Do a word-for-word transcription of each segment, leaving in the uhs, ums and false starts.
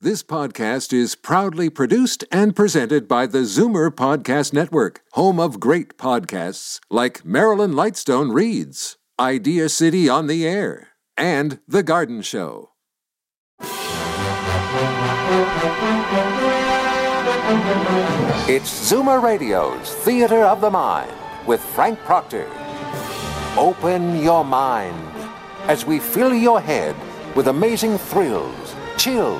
This podcast is proudly produced and presented by the Zoomer Podcast Network, home of great podcasts like Marilyn Lightstone Reads, Idea City on the Air, and The Garden Show. It's Zoomer Radio's Theater of the Mind with Frank Proctor. Open your mind as we fill your head with amazing thrills, chills,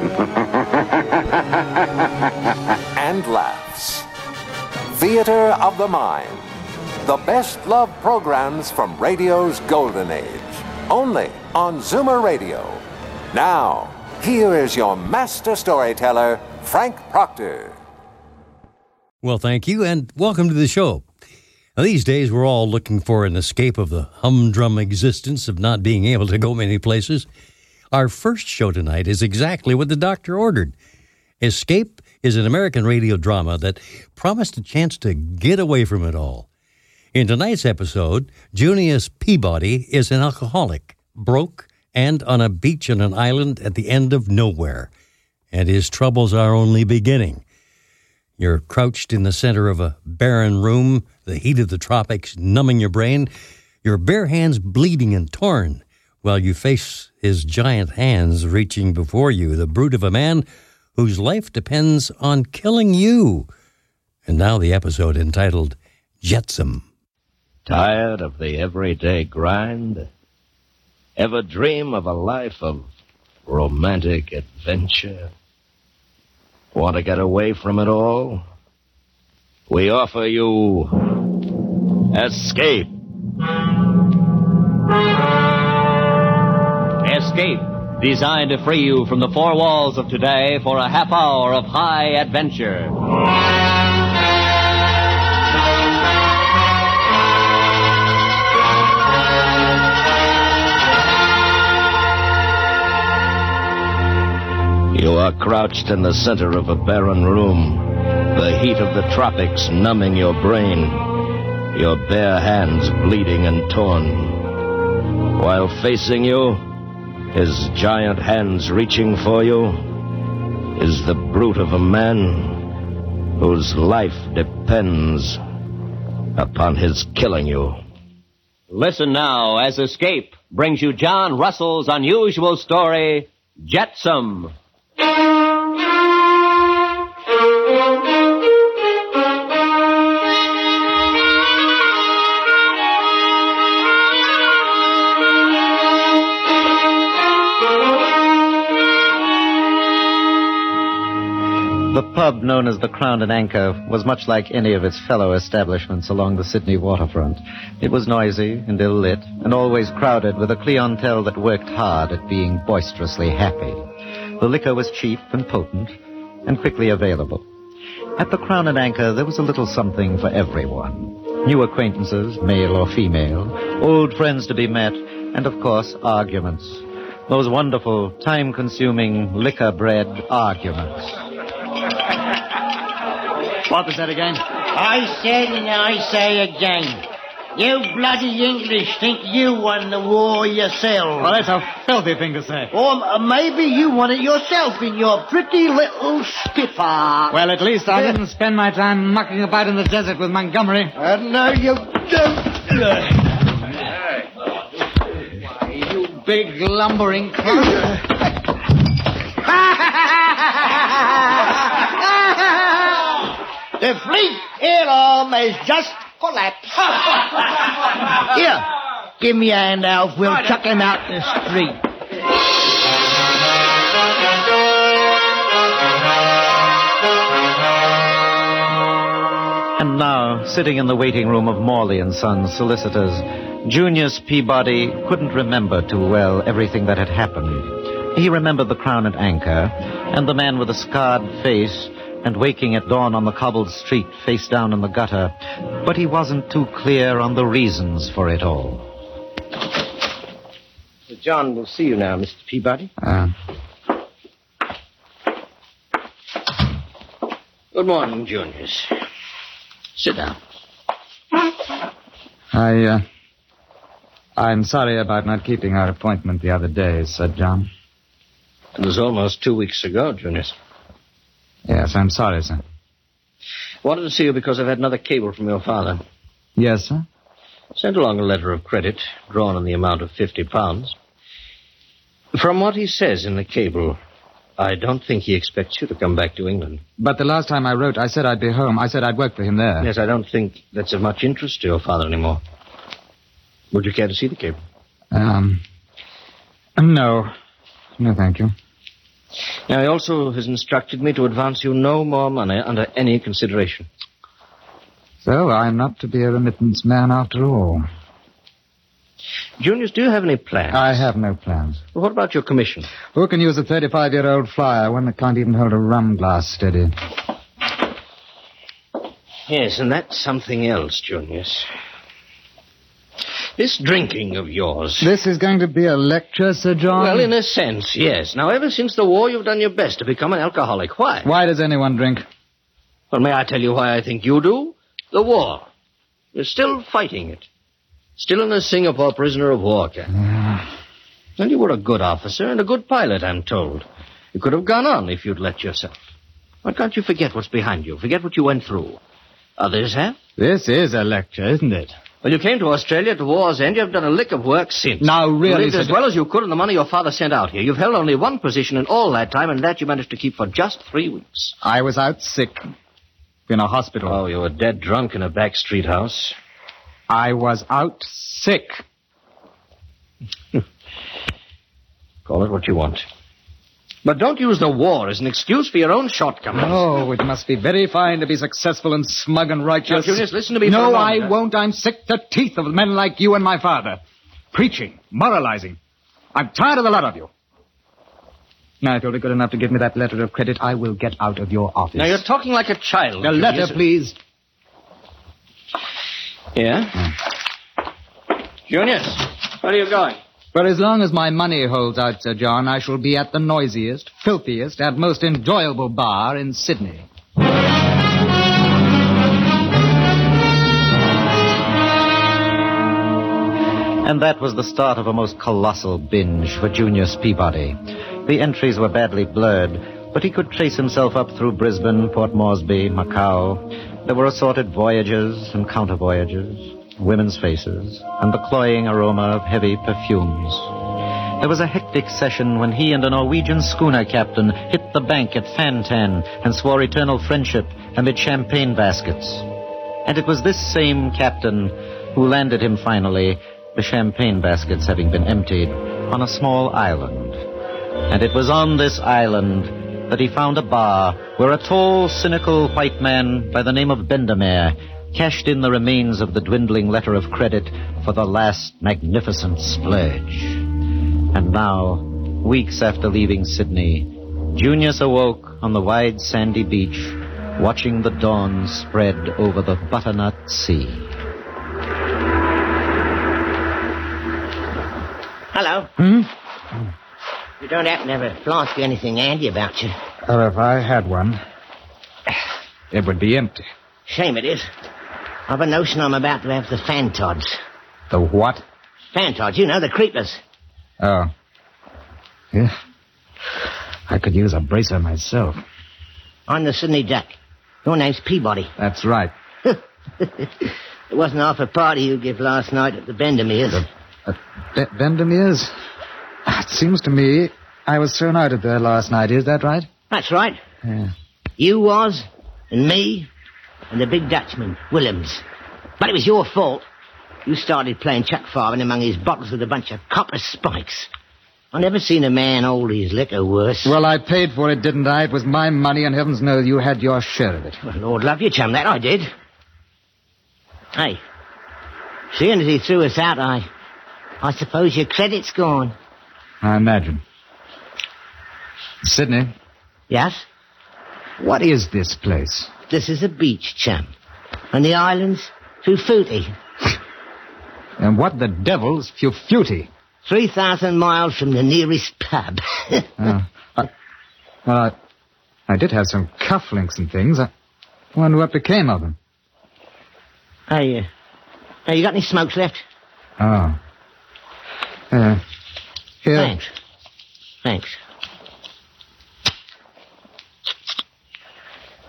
and laughs. Theater of the Mind. The best love programs from radio's golden age. Only on Zoomer Radio. Now, here is your master storyteller, Frank Proctor. Well, thank you, and welcome to the show. Now, these days, we're all looking for an escape of the humdrum existence of not being able to go many places. Our first show tonight is exactly what the doctor ordered. Escape is an American radio drama that promised a chance to get away from it all. In tonight's episode, Junius Peabody is an alcoholic, broke, and on a beach on an island at the end of nowhere. And his troubles are only beginning. You're crouched in the center of a barren room, the heat of the tropics numbing your brain, your bare hands bleeding and torn, while you face his giant hands reaching before you, the brute of a man whose life depends on killing you. And now the episode entitled Jetsam. Tired of the everyday grind? Ever dream of a life of romantic adventure? Want to get away from it all? We offer you Escape. Escape, designed to free you from the four walls of today for a half hour of high adventure. You are crouched in the center of a barren room, the heat of the tropics numbing your brain, your bare hands bleeding and torn. While facing you, his giant hands reaching for you, is the brute of a man whose life depends upon his killing you. Listen now as Escape brings you John Russell's unusual story, Jetsam. The pub known as the Crown and Anchor was much like any of its fellow establishments along the Sydney waterfront. It was noisy and ill-lit, and always crowded with a clientele that worked hard at being boisterously happy. The liquor was cheap and potent, and quickly available. At the Crown and Anchor, there was a little something for everyone. New acquaintances, male or female, old friends to be met, and, of course, arguments. Those wonderful, time-consuming, liquor-bred arguments. What was that again? I said and I say again. You bloody English think you won the war yourself. Well, that's a filthy thing to say. Or uh, maybe you won it yourself in your pretty little spitfire. Well, at least I didn't spend my time mucking about in the desert with Montgomery. Uh, no, you don't. You big lumbering cunt. The fleet air arm has just collapsed. Here, give me a hand, Alf. We'll chuck him out the street. And now, sitting in the waiting room of Morley and Sons solicitors, Junius Peabody couldn't remember too well everything that had happened. He remembered the Crown and Anchor, and the man with the scarred face, and waking at dawn on the cobbled street face down in the gutter, but he wasn't too clear on the reasons for it all. John will see you now, Mister Peabody. Uh. Good morning, Junius. Sit down. I, uh... I'm sorry about not keeping our appointment the other day, said John. It was almost two weeks ago, Junius. Yes, I'm sorry, sir. Wanted to see you because I've had another cable from your father. Yes, sir? Sent along a letter of credit, drawn in the amount of fifty pounds. From what he says in the cable, I don't think he expects you to come back to England. But the last time I wrote, I said I'd be home. I said I'd work for him there. Yes, I don't think that's of much interest to your father anymore. Would you care to see the cable? Um, no. No, thank you. Now, he also has instructed me to advance you no more money under any consideration. So I'm not to be a remittance man after all. Junius, do you have any plans? I have no plans. Well, what about your commission? Who can use a thirty-five-year-old flyer, one that can't even hold a rum glass steady? Yes, and that's something else, Junius. This drinking of yours. This is going to be a lecture, Sir John? Well, in a sense, yes. Now, ever since the war, you've done your best to become an alcoholic. Why? Why does anyone drink? Well, may I tell you why I think you do? The war. You're still fighting it. Still in a Singapore prisoner of war camp. Yeah. And you were a good officer and a good pilot, I'm told. You could have gone on if you'd let yourself. Why can't you forget what's behind you? Forget what you went through. Others have. This is a lecture, isn't it? Well, you came to Australia at the war's end. You've done a lick of work since. Now, really, You lived as well as you could on the money your father sent out here. You've held only one position in all that time, and that you managed to keep for just three weeks. I was out sick. In a hospital. Oh, you were dead drunk in a back street house. I was out sick. Call it what you want. But don't use the war as an excuse for your own shortcomings. Oh, it must be very fine to be successful and smug and righteous. Now, Junius, listen to me for No, a I moment. won't. I'm sick to teeth of men like you and my father. Preaching, moralizing. I'm tired of the lot of you. Now, if you'll be good enough to give me that letter of credit, I will get out of your office. Now, you're talking like a child. The letter, Junius. please. Yeah? Hmm. Junius, where are you going? For as long as my money holds out, Sir John, I shall be at the noisiest, filthiest, and most enjoyable bar in Sydney. And that was the start of a most colossal binge for Junius Peabody. The entries were badly blurred, but he could trace himself up through Brisbane, Port Moresby, Macau. There were assorted voyages and counter-voyages, women's faces, and the cloying aroma of heavy perfumes. There was a hectic session when he and a Norwegian schooner captain hit the bank at Fantan and swore eternal friendship amid champagne baskets. And it was this same captain who landed him finally, the champagne baskets having been emptied, on a small island. And it was on this island that he found a bar where a tall, cynical white man by the name of Bendemeer cashed in the remains of the dwindling letter of credit for the last magnificent splurge. And now, weeks after leaving Sydney, Junius awoke on the wide sandy beach, watching the dawn spread over the butternut sea. Hello. Hmm? You don't happen to have a flask or anything handy about you? Well, if I had one, it would be empty. Shame it is. I've a notion I'm about to have the fantods. The what? Fantods, you know, the creepers. Oh. Yeah. I could use a bracer myself. I'm the Sydney Duck. Your name's Peabody. That's right. It wasn't half a party you gave last night at the Bendemeers. The uh, Be- Bendemeers? It seems to me I was thrown out of there last night. Is that right? That's right. Yeah. You was, and me, and the big Dutchman, Willems. But it was your fault. You started playing chuck farming among his bottles with a bunch of copper spikes. I never seen a man hold his liquor worse. Well, I paid for it, didn't I? It was my money, and heavens knows you had your share of it. Well, Lord love you, chum, that I did. Hey, seeing as he threw us out, I... I suppose your credit's gone. I imagine. Sydney, Yes? what is this place? This is a beach, chum. And the island's Fufuti. And what the devil's Fufuti? Three thousand miles from the nearest pub. Oh. I, well, I, I did have some cufflinks and things. I wonder what became of them. Hey, uh, hey, you got any smokes left? Oh. Uh, here. Thanks. Thanks.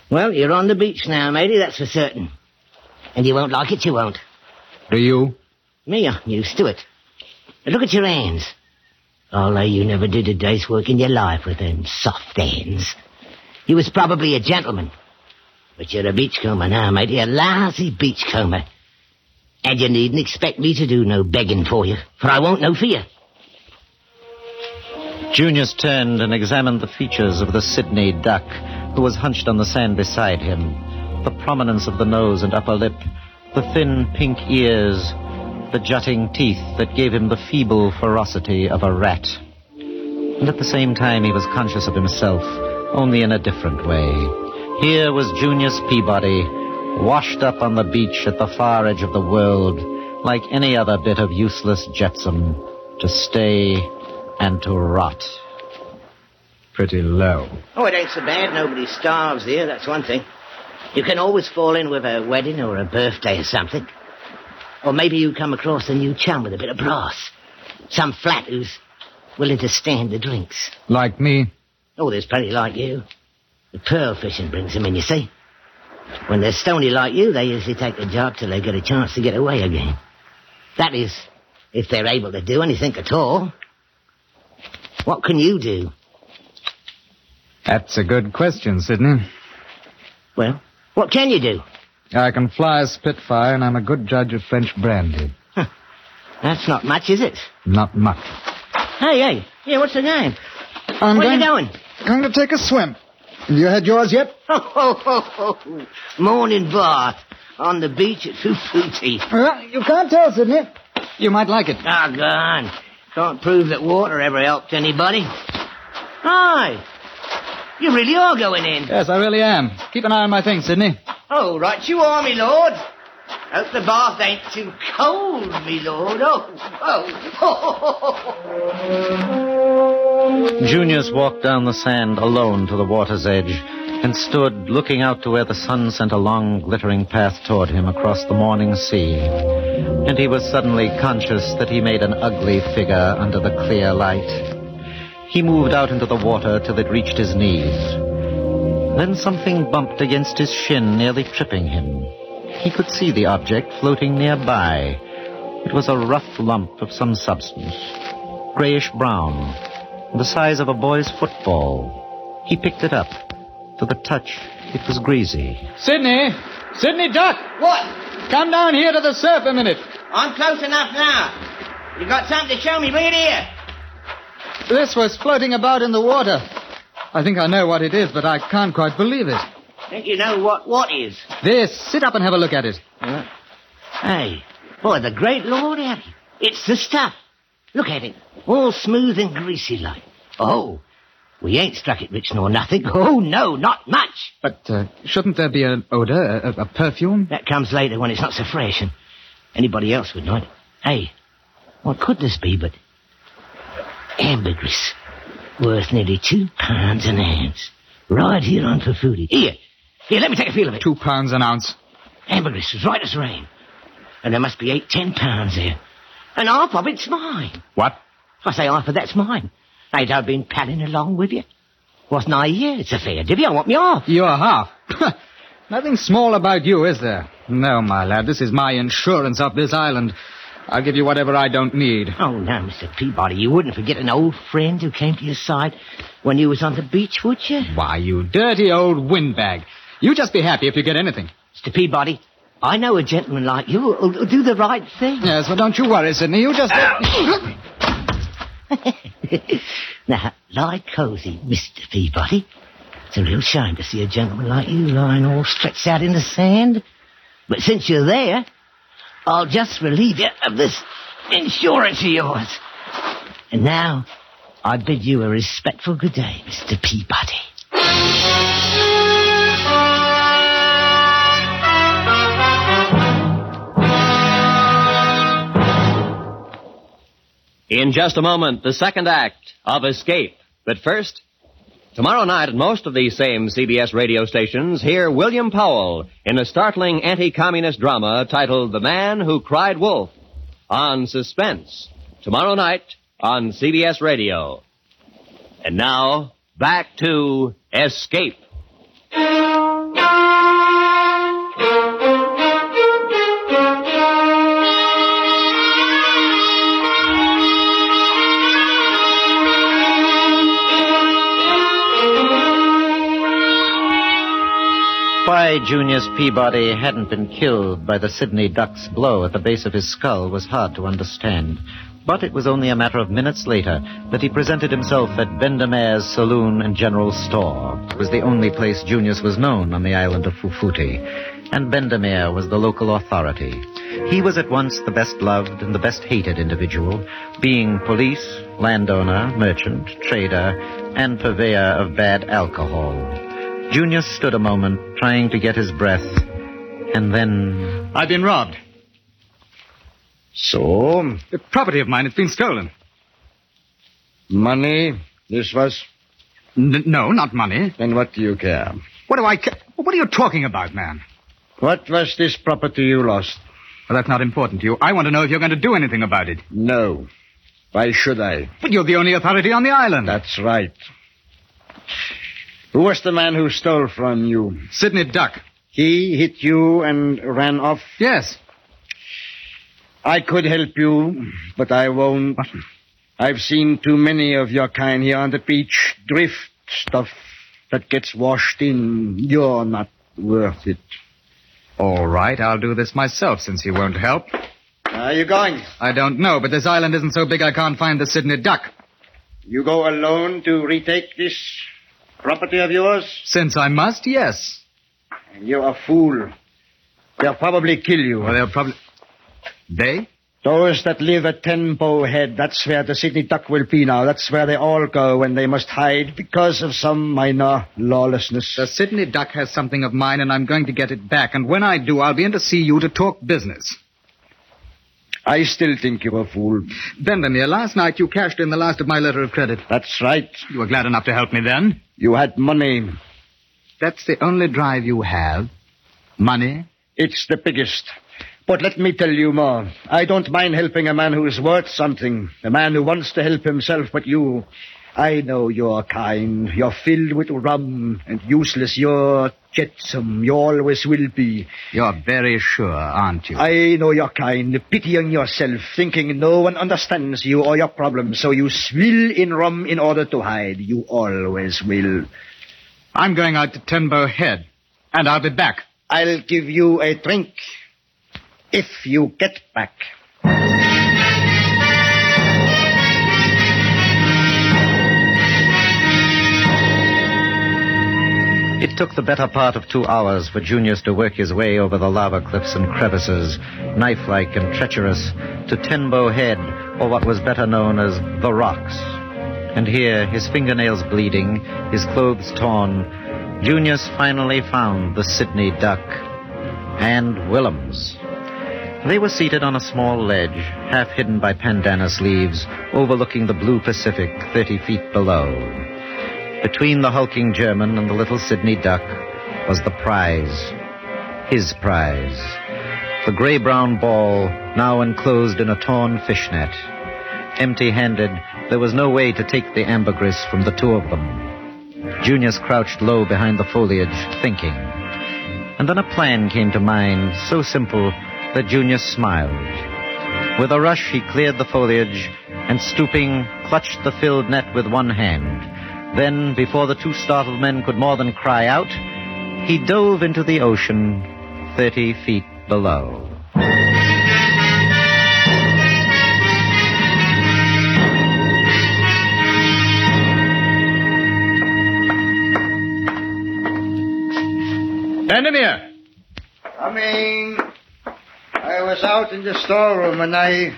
Well, you're on the beach now, matey, that's for certain. And you won't like it, you won't. Do you? Me, I'm used to it. But look at your hands. I'll lay you never did a day's work in your life with them soft hands. You was probably a gentleman. But you're a beachcomber now, matey, a lousy beachcomber. And you needn't expect me to do no begging for you, for I won't no fear. Junius turned and examined the features of the Sydney duck, who was hunched on the sand beside him. The prominence of the nose and upper lip, the thin pink ears, the jutting teeth that gave him the feeble ferocity of a rat. And at the same time he was conscious of himself, only in a different way. Here was Junius Peabody, washed up on the beach at the far edge of the world, like any other bit of useless jetsam, to stay and to rot. Pretty low. Oh, it ain't so bad. Nobody starves here, that's one thing. You can always fall in with a wedding or a birthday or something. Or maybe you come across a new chum with a bit of brass. Some flat who's willing to stand the drinks. Like me? Oh, there's plenty like you. The pearl fishing brings them in, you see. When they're stony like you, they usually take the job till they get a chance to get away again. That is, if they're able to do anything at all. What can you do? That's a good question, Sidney. Well, what can you do? I can fly a Spitfire, and I'm a good judge of French brandy. Huh. That's not much, is it? Not much. Hey, hey. Yeah, what's the name? I'm Where going, are you going? Going to take a swim. Have you had yours yet? Oh, ho, ho, ho. Morning bath on the beach at Fufuti. Well, you can't tell, Sidney. You might like it. Ah, gone. Can't prove that water ever helped anybody. Hi. You really are going in. Yes, I really am. Keep an eye on my things, Sidney. Oh, right you are, me lord. Hope the bath ain't too cold, me lord. Oh, oh. Junius walked down the sand alone to the water's edge and stood looking out to where the sun sent a long, glittering path toward him across the morning sea. And he was suddenly conscious that he made an ugly figure under the clear light. He moved out into the water till it reached his knees. Then something bumped against his shin, nearly tripping him. He could see the object floating nearby. It was a rough lump of some substance, grayish-brown, the size of a boy's football. He picked it up. To the touch, it was greasy. Sidney! Sidney Duck! What? Come down here to the surf a minute. I'm close enough now. You got something to show me? Bring it here. This was floating about in the water. I think I know what it is, but I can't quite believe it. Think you know what what is? This. Sit up and have a look at it. Uh, hey, boy, the great Lord Harry. It's the stuff. Look at it. All smooth and greasy like. Oh, we ain't struck it rich nor nothing. Oh, no, not much. But uh, shouldn't there be an odor, a, a perfume? That comes later when it's not so fresh, and anybody else would know it. Hey, what could this be but ambergris, worth nearly two pounds an ounce, right here on Fufuti. Here, here, let me take a feel of it. Two pounds an ounce. Ambergris is right as rain. And there must be eight, ten pounds there. And half of it's mine. What? I say half of that's mine. Ain't I been padding along with you? Wasn't I here? It's a fair divvy. I want me half. Your half? Nothing small about you, is there? No, my lad, this is my insurance of this island. I'll give you whatever I don't need. Oh, no, Mister Peabody, you wouldn't forget an old friend who came to your side when you was on the beach, would you? Why, you dirty old windbag. You just be happy if you get anything. Mister Peabody, I know a gentleman like you who'll, who'll do the right thing. Yes, well, don't you worry, Sidney. You just... Now, lie cozy, Mister Peabody. It's a real shame to see a gentleman like you lying all stretched out in the sand. But since you're there, I'll just relieve you of this insurance of yours. And now, I bid you a respectful good day, Mister Peabody. In just a moment, the second act of Escape. But first, tomorrow night at most of these same C B S radio stations, hear William Powell in a startling anti-communist drama titled The Man Who Cried Wolf on Suspense. Tomorrow night on C B S Radio. And now, back to Escape. Why Junius Peabody hadn't been killed by the Sydney Duck's blow at the base of his skull was hard to understand. But it was only a matter of minutes later that he presented himself at Bendemere's Saloon and General Store. It was the only place Junius was known on the island of Fufuti, and Bendemere was the local authority. He was at once the best loved and the best hated individual, being police, landowner, merchant, trader, and purveyor of bad alcohol. Junius stood a moment, trying to get his breath, and then... I've been robbed. So? The property of mine has been stolen. Money? This was? N- no, not money. Then what do you care? What do I care? What are you talking about, man? What was this property you lost? Well, that's not important to you. I want to know if you're going to do anything about it. No. Why should I? But you're the only authority on the island. That's right. Who was the man who stole from you? Sydney Duck. He hit you and ran off? Yes. I could help you, but I won't. What? I've seen too many of your kind here on the beach. Drift stuff that gets washed in. You're not worth it. All right, I'll do this myself since you won't help. Where are you going? I don't know, but this island isn't so big I can't find the Sydney Duck. You go alone to retake this property of yours? Since I must, yes. You're a fool. They'll probably kill you. Well, they'll probably... They? Those that live at Ten Bow Head, that's where the Sydney Duck will be now. That's where they all go when they must hide because of some minor lawlessness. The Sydney Duck has something of mine, and I'm going to get it back. And when I do, I'll be in to see you to talk business. I still think you're a fool. Bendemeer, last night you cashed in the last of my letter of credit. That's right. You were glad enough to help me then. You had money. That's the only drive you have? Money? It's the biggest. But let me tell you more. I don't mind helping a man who is worth something, a man who wants to help himself, but you... I know you're kind. You're filled with rum and useless. You're jetsam. You always will be. You're very sure, aren't you? I know you're kind, pitying yourself, thinking no one understands you or your problems, so you swill in rum in order to hide. You always will. I'm going out to Ten Bow Head, and I'll be back. I'll give you a drink if you get back. It took the better part of two hours for Junius to work his way over the lava cliffs and crevices, knife-like and treacherous, to Ten Bow Head, or what was better known as the Rocks. And here, his fingernails bleeding, his clothes torn, Junius finally found the Sydney Duck and Willems. They were seated on a small ledge, half hidden by pandanus leaves, overlooking the blue Pacific thirty feet below. Between the hulking German and the little Sydney Duck was the prize. His prize. The gray-brown ball, now enclosed in a torn fishnet. Empty-handed, there was no way to take the ambergris from the two of them. Junius crouched low behind the foliage, thinking. And then a plan came to mind, so simple that Junius smiled. With a rush, he cleared the foliage and, stooping, clutched the filled net with one hand. Then, before the two startled men could more than cry out, he dove into the ocean thirty feet below. Bendemeer! Coming. I was out in the storeroom and I...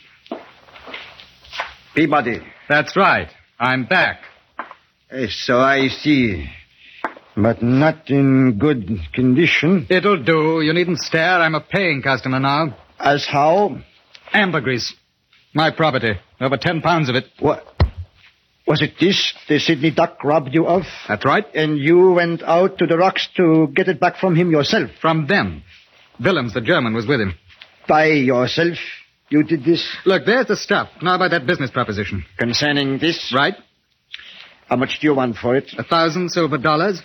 Peabody. That's right. I'm back. Yes, so I see. But not in good condition. It'll do. You needn't stare. I'm a paying customer now. As how? Ambergris. My property. Over ten pounds of it. What? Was it this the Sydney Duck robbed you of? That's right. And you went out to the rocks to get it back from him yourself? From them. Willems, the German, was with him. By yourself? You did this? Look, there's the stuff. Now about that business proposition. Concerning this? Right. How much do you want for it? A thousand silver dollars.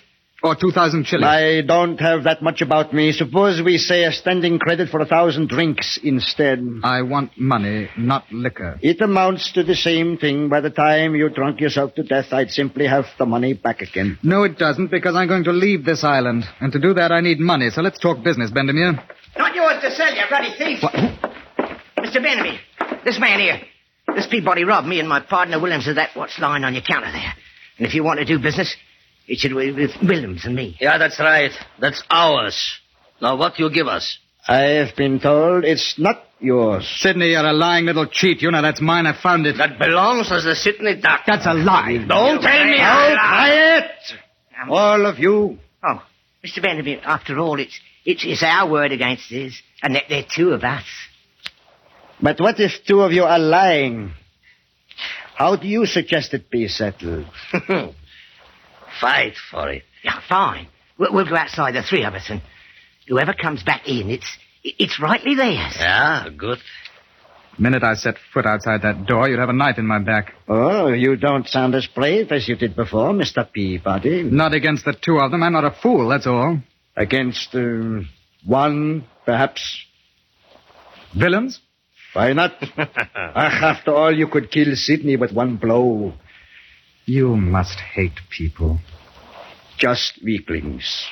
Or two thousand shillings? I don't have that much about me. Suppose we say a standing credit for a thousand drinks instead. I want money, not liquor. It amounts to the same thing. By the time you drunk yourself to death, I'd simply have the money back again. No, it doesn't, because I'm going to leave this island. And to do that, I need money. So let's talk business, Bendemeer. Not yours to sell, you bloody thief. What? Mister Benamy, this man here, this Peabody robbed me and my partner Williams of that what's lying on your counter there. And if you want to do business, it should be with Williams and me. Yeah, that's right. That's ours. Now, what you give us? I've been told it's not yours. Sidney, you're a lying little cheat. You know that's mine. I found it. That belongs to the Sydney Duck. That's a lie. Don't tell me Now, I lie. quiet! All of you. Oh, Mister Benamy, after all, it's, it's it's our word against his. And there there are two of us. But what if two of you are lying? How do you suggest it be settled? Fight for it. Yeah, fine. We'll, we'll go outside, the three of us, and whoever comes back in, it's it's rightly theirs. Yeah, good. The minute I set foot outside that door, you'd have a knife in my back. Oh, you don't sound as brave as you did before, Mister Peabody. Not against the two of them. I'm not a fool, that's all. Against uh, one, perhaps. Villains? Why not? After all, you could kill Sidney with one blow. You must hate people. Just weaklings.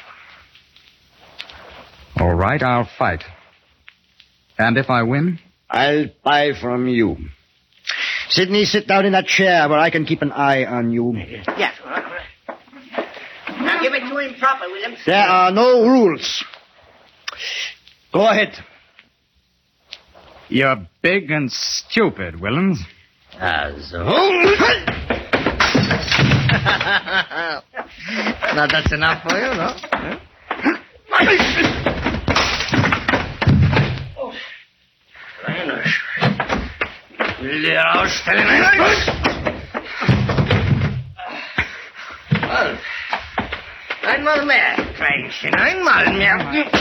All right, I'll fight. And if I win? I'll buy from you. Sidney, sit down in that chair where I can keep an eye on you. Yes. all right, all right. Now give it to him proper, Williams. There are no rules. Go ahead. You're big and stupid, Williams. As Now, that's enough for you, no? Will ihr ausstellen? Wolf, einmal mehr, Kleinchen, einmal mehr.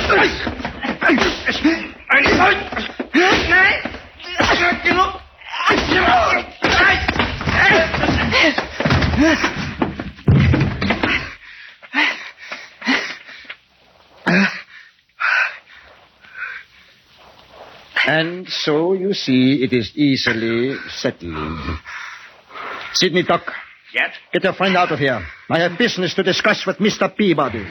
Einmal. Nein, genug. And so, you see, it is easily settled. Sidney Duck. Yes? Get your friend out of here. I have business to discuss with Mister Peabody.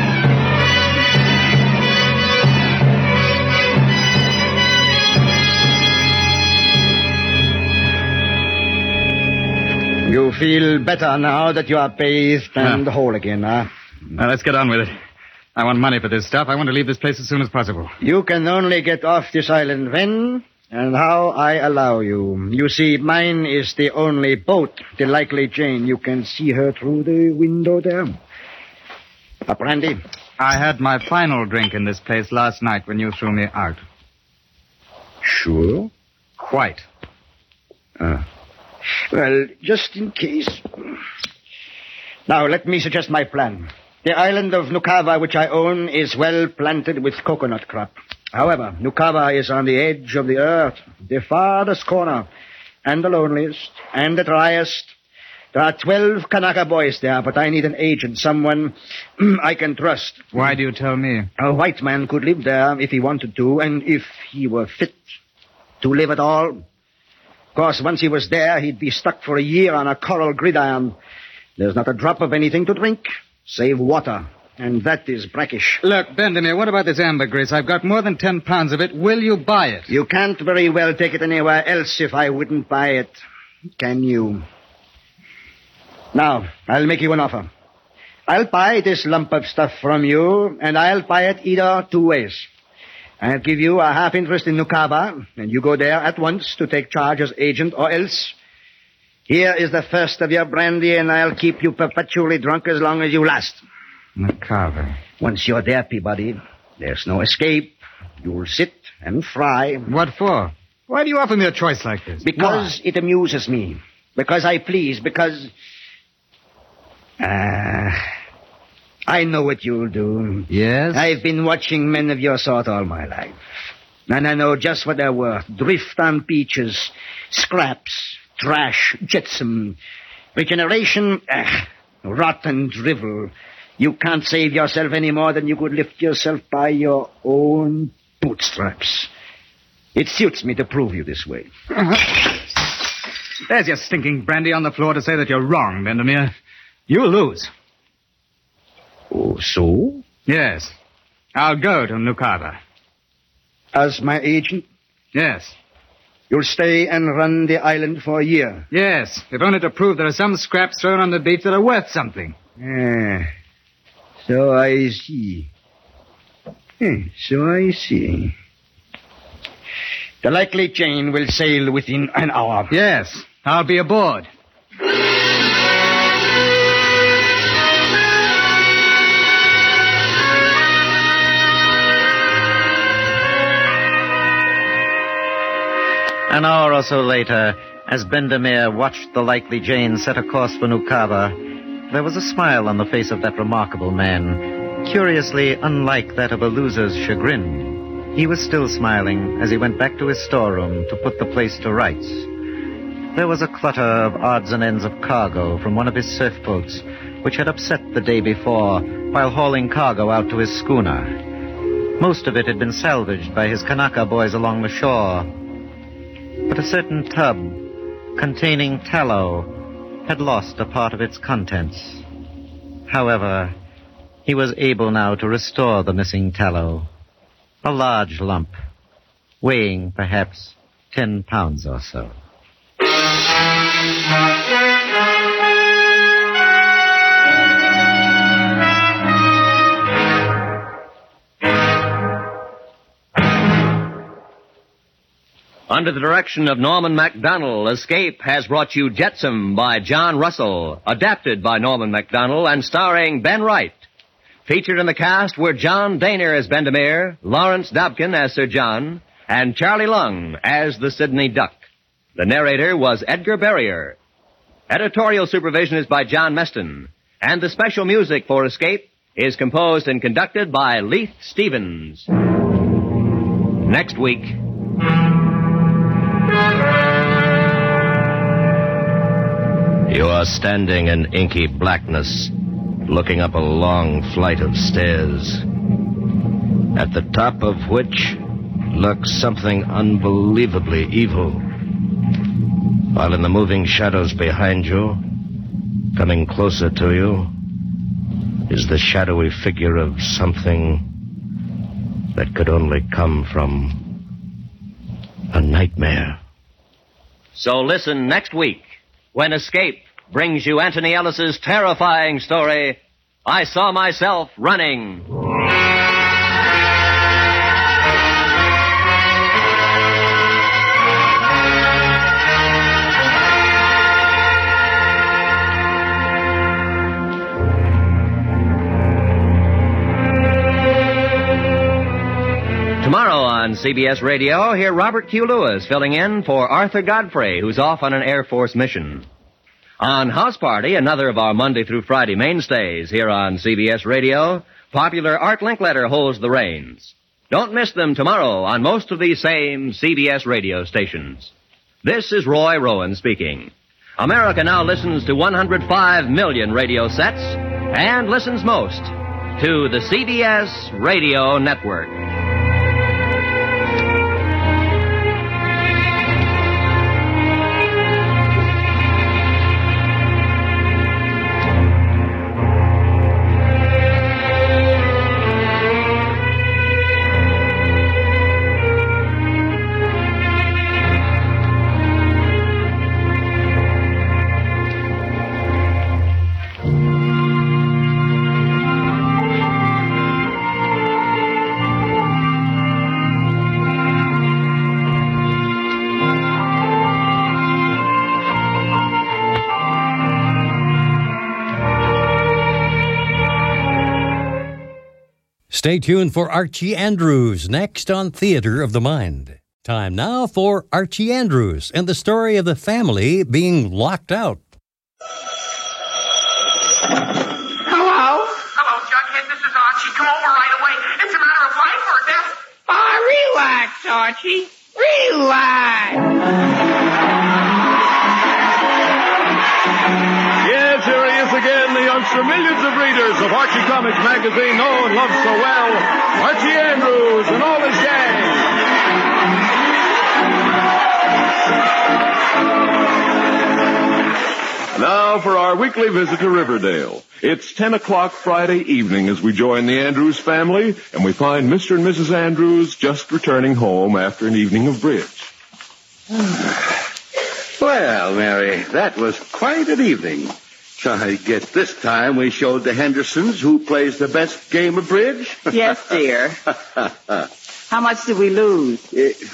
You feel better now that you are bathed and Yeah. whole again, huh? Now, let's get on with it. I want money for this stuff. I want to leave this place as soon as possible. You can only get off this island when and how I allow you. You see, mine is the only boat, the Likely Jane. You can see her through the window there. A brandy? I had my final drink in this place last night when you threw me out. Sure. Quite. Uh, well, just in case. Now, let me suggest my plan. The island of Nukava, which I own, is well planted with coconut crop. However, Nukava is on the edge of the earth, the farthest corner, and the loneliest, and the driest. There are twelve Kanaka boys there, but I need an agent, someone I can trust. Why do you tell me? A white man could live there if he wanted to, and if he were fit to live at all. Of course, once he was there, he'd be stuck for a year on a coral gridiron. There's not a drop of anything to drink, save water, and that is brackish. Look, Bendemeer, what about this ambergris? I've got more than ten pounds of it. Will you buy it? You can't very well take it anywhere else if I wouldn't buy it. Can you? Now, I'll make you an offer. I'll buy this lump of stuff from you, and I'll buy it either two ways. I'll give you a half interest in Nukava, and you go there at once to take charge as agent, or else here is the first of your brandy, and I'll keep you perpetually drunk as long as you last. Macabre. Once you're there, Peabody, there's no escape. You'll sit and fry. What for? Why do you offer me a choice like this? Because it amuses me. Because I please. Because... Uh, I know what you'll do. Yes? I've been watching men of your sort all my life. And I know just what they're worth. Drift on beaches, scraps, trash, jetsam, regeneration, uh, rotten drivel, You can't save yourself any more than you could lift yourself by your own bootstraps. It suits me to prove you this way. There's your stinking brandy on the floor to say that you're wrong, Bendermere. You lose. Oh, so? Yes. I'll go to Nukaba. As my agent? Yes. You'll stay and run the island for a year? Yes, if only to prove there are some scraps thrown on the beach that are worth something. Ah, so I see. Hmm, so I see. The Likely Jane will sail within an hour. Yes, I'll be aboard. An hour or so later, as Bendermere watched the Likely Jane set a course for Nukaba, there was a smile on the face of that remarkable man, curiously unlike that of a loser's chagrin. He was still smiling as he went back to his storeroom to put the place to rights. There was a clutter of odds and ends of cargo from one of his surf boats, which had upset the day before while hauling cargo out to his schooner. Most of it had been salvaged by his Kanaka boys along the shore. But a certain tub containing tallow had lost a part of its contents. However, he was able now to restore the missing tallow. A large lump, weighing perhaps ten pounds or so. Under the direction of Norman Macdonnell, Escape has brought you Jetsam by John Russell, adapted by Norman Macdonnell and starring Ben Wright. Featured in the cast were John Daner as Bendermere, Lawrence Dobkin as Sir John, and Charlie Lung as the Sydney Duck. The narrator was Edgar Barrier. Editorial supervision is by John Meston, and the special music for Escape is composed and conducted by Leith Stevens. Next week... You are standing in inky blackness, looking up a long flight of stairs, at the top of which lurks something unbelievably evil, while in the moving shadows behind you, coming closer to you, is the shadowy figure of something that could only come from a nightmare. So listen next week when Escape brings you Anthony Ellis's terrifying story, I Saw Myself Running. Tomorrow on C B S Radio, hear Robert Q. Lewis filling in for Arthur Godfrey, who's off on an Air Force mission. On House Party, another of our Monday through Friday mainstays here on C B S Radio, popular Art Linkletter holds the reins. Don't miss them tomorrow on most of these same C B S radio stations. This is Roy Rowan speaking. America now listens to one hundred five million radio sets and listens most to the C B S Radio Network. Stay tuned for Archie Andrews next on Theater of the Mind. Time now for Archie Andrews and the story of the family being locked out. Hello? Hello, Jughead. This is Archie. Come over right away. It's a matter of life or death. Ah, relax, Archie. Relax. Yes, here he is again, the triumphs for millions of readers of Archie Comics magazine know and love so well, Archie Andrews and all his gang. Now for our weekly visit to Riverdale. It's ten o'clock Friday evening as we join the Andrews family, and we find Mister and Missus Andrews just returning home after an evening of bridge. Well, Mary, that was quite an evening. I guess this time we showed the Hendersons who plays the best game of bridge. Yes, dear. How much did we lose?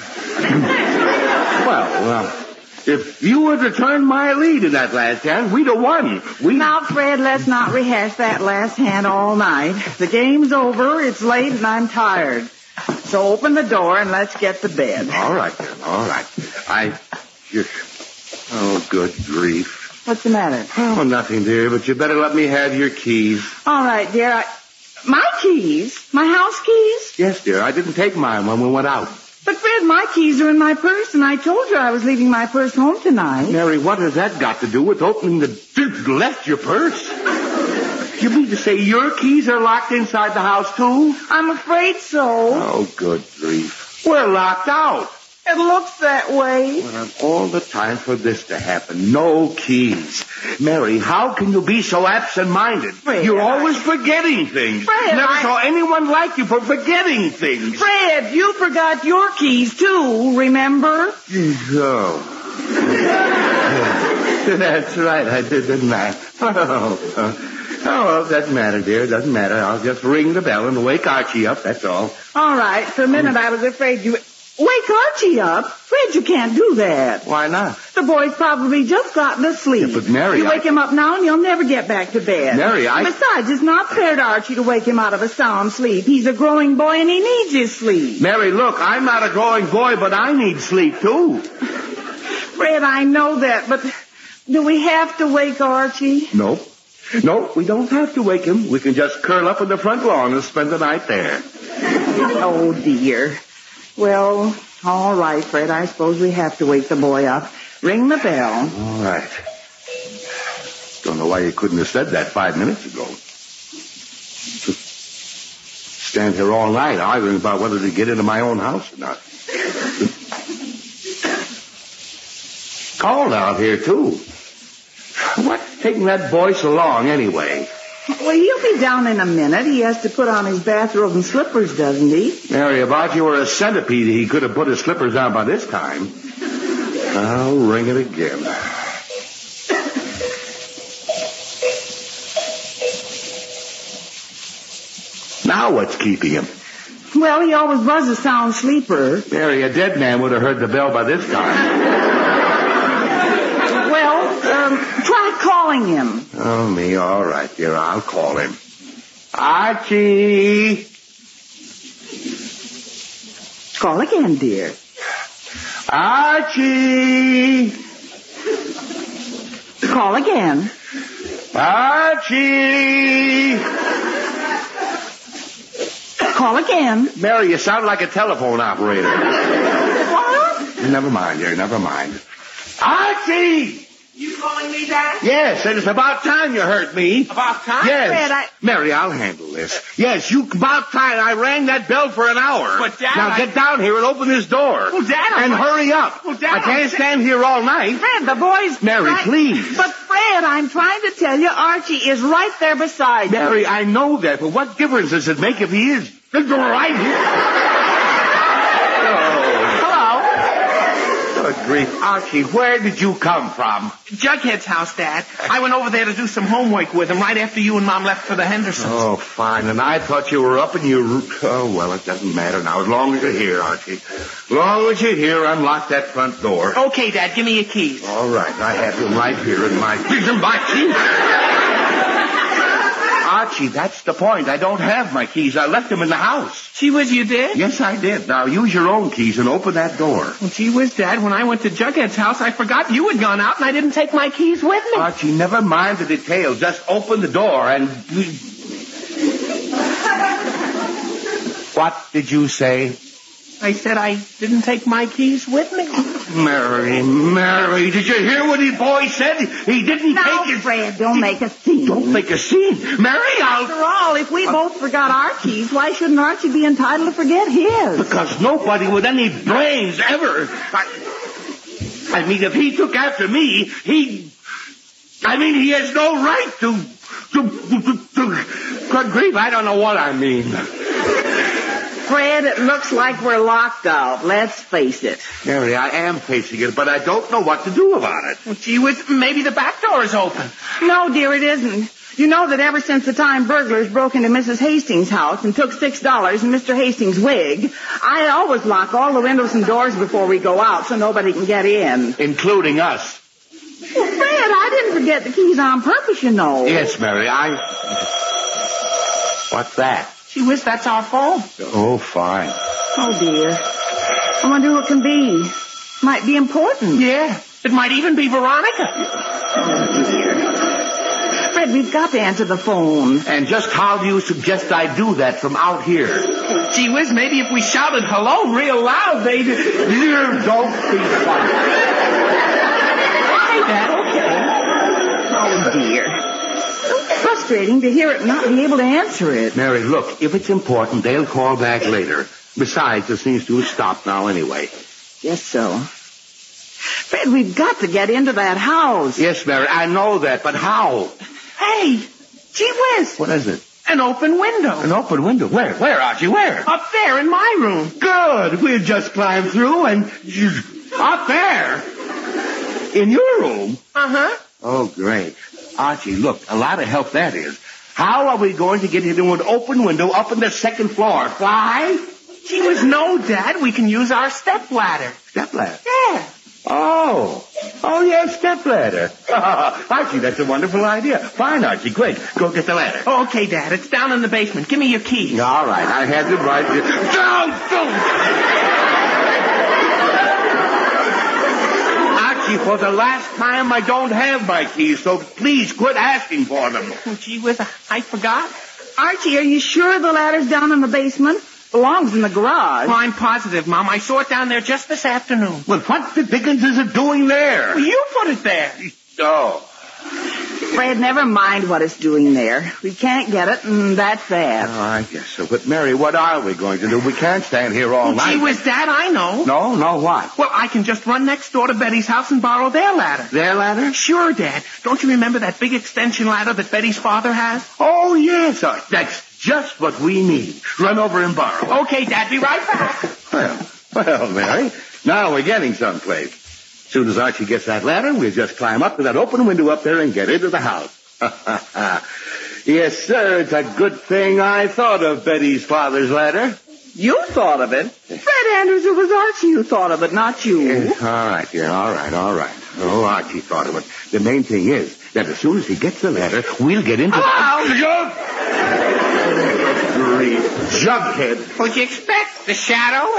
Well, uh, if you had returned my lead in that last hand, we'd have won. We... Now, Fred, let's not rehash that last hand all night. The game's over, it's late, and I'm tired. So open the door and let's get to bed. All right, then, all right. I just... Oh, good grief. What's the matter? Oh, nothing, dear, but you better let me have your keys. All right, dear. I... My keys? My house keys? Yes, dear. I didn't take mine when we went out. But, Fred, my keys are in my purse, and I told you I was leaving my purse home tonight. Mary, what has that got to do with opening the... You left your purse? You mean to say your keys are locked inside the house, too? I'm afraid so. Oh, good grief. We're locked out. It looks that way. Well, I've all the time for this to happen. No keys. Mary, how can you be so absent-minded? Fred, You're I... always forgetting things. Fred, Never I... saw anyone like you for forgetting things. Fred, you forgot your keys, too, remember? Oh. That's right, I did, didn't I? Oh, oh, well, it doesn't matter, dear. It doesn't matter. I'll just ring the bell and wake Archie up, that's all. All right. For a minute, I was afraid you... Wake Archie up? Fred, you can't do that. Why not? The boy's probably just gotten to sleep. Yeah, but Mary, You wake I... him up now and he'll never get back to bed. Mary, I... Besides, it's not fair to Archie to wake him out of a sound sleep. He's a growing boy and he needs his sleep. Mary, look, I'm not a growing boy, but I need sleep, too. Fred, I know that, but do we have to wake Archie? No. No, we don't have to wake him. We can just curl up in the front lawn and spend the night there. Oh, dear. Well, all right, Fred. I suppose we have to wake the boy up. Ring the bell. All right. Don't know why you couldn't have said that five minutes ago. Just stand here all night arguing about whether to get into my own house or not. Cold out here, too. What's taking that boy so long, anyway? Well, he'll be down in a minute. He has to put on his bathrobe and slippers, doesn't he? Mary, if Archie were a centipede, he could have put his slippers on by this time. I'll ring it again. Now what's keeping him? Well, he always was a sound sleeper. Mary, a dead man would have heard the bell by this time. Well, um, try calling him. Oh, me, all right, dear. I'll call him. Archie! Call again, dear. Archie! Call again. Archie! Call again. Mary, you sound like a telephone operator. What? Never mind, dear, never mind. Archie! You calling me, Dad? Yes, and it's about time you hurt me. About time? Yes. Fred, I... Mary, I'll handle this. Yes, you about time. I rang that bell for an hour. But, Dad, Now I... get down here and open this door. Well, Dad, And I... hurry up. Well, Dad, I can't I'm... stand here all night. Fred, the boy's... Mary, right... please. But, Fred, I'm trying to tell you, Archie is right there beside Mary, you. I know that, but what difference does it make if he is right here? Good grief. Archie, where did you come from? Jughead's house, Dad. I went over there to do some homework with him right after you and Mom left for the Hendersons. Oh, fine. And I thought you were up and you... Oh, well, it doesn't matter now. As long as you're here, Archie. As long as you're here, unlock that front door. Okay, Dad. Give me your keys. All right. I have them right here in my... In my keys? Archie, that's the point. I don't have my keys. I left them in the house. Gee whiz, you did? Yes, I did. Now, use your own keys and open that door. Well, gee whiz, Dad, when I went to Jughead's house, I forgot you had gone out and I didn't take my keys with me. Archie, never mind the details. Just open the door and... What did you say? I said I didn't take my keys with me. Mary, Mary, did you hear what the boy said? He didn't now, take it. Fred, don't make a scene. Don't make a scene. Mary, I'll... After all, if we both forgot Archie's, why shouldn't Archie be entitled to forget his? Because nobody with any brains ever... I, I mean, if he took after me, he... I mean, he has no right to... to... to... to, to good grief, I don't know what I mean. Fred, it looks like we're locked out. Let's face it. Mary, I am facing it, but I don't know what to do about it. Well, gee whiz, maybe the back door is open. No, dear, it isn't. You know that ever since the time burglars broke into Missus Hastings' house and took six dollars and Mister Hastings' wig, I always lock all the windows and doors before we go out so nobody can get in. Including us. Well, Fred, I didn't forget the keys on purpose, you know. Yes, Mary, I... What's that? Gee whiz, that's our phone. Oh, fine. Oh, dear. I wonder who it can be. Might be important. Yeah, it might even be Veronica. Oh, dear. Fred, we've got to answer the phone. And just how do you suggest I do that from out here? Gee whiz, maybe if we shouted hello real loud, they'd... You don't be funny. Okay, Dad, okay. Oh, dear. Frustrating to hear it and not be able to answer it. Mary, look, if it's important, they'll call back later. Besides, this seems to have stopped now anyway. Yes, so. Fred, we've got to get into that house. Yes, Mary, I know that, but how? Hey, gee whiz. What is it? An open window. An open window? Where? Where, Archie? Where? Up there in my room. Good. We'll just climb through and... Up there? In your room? Uh-huh. Oh, great. Archie, look, a lot of help that is. How are we going to get into an open window up on the second floor? Fly? Gee whiz, no, Dad. We can use our step ladder. Step ladder? Yeah. Oh. Oh, yeah, step ladder. Archie, that's a wonderful idea. Fine, Archie, quick. Go get the ladder. Okay, Dad. It's down in the basement. Give me your keys. All right, I had them right. Don't, don't! For the last time, I don't have my keys, so please quit asking for them. Oh, gee whiz, I forgot. Archie, are you sure the ladder's down in the basement? Belongs in the garage. Well, I'm positive, Mom. I saw it down there just this afternoon. Well, what the dickens is it doing there? Well, you put it there. Oh. Fred, never mind what it's doing there. We can't get it, and that's that. Oh, I guess so. But, Mary, what are we going to do? We can't stand here all well, night. Gee whiz, Dad, I know. No? No what? Well, I can just run next door to Betty's house and borrow their ladder. Their ladder? Sure, Dad. Don't you remember that big extension ladder that Betty's father has? Oh, yes. Uh, that's just what we need. Run over and borrow. Okay, Dad. Be right back. Well, well, Mary, now we're getting someplace. As soon as Archie gets that ladder, we'll just climb up to that open window up there and get into the house. Yes, sir, it's a good thing I thought of Betty's father's ladder. You thought of it? Fred Andrews, it was Archie who thought of it, not you. Yes, all right, dear, all right, all right. Oh, Archie thought of it. The main thing is that as soon as he gets the ladder, we'll get into Hello? the... Jug! Grief. Jughead. What'd you expect? The shadow?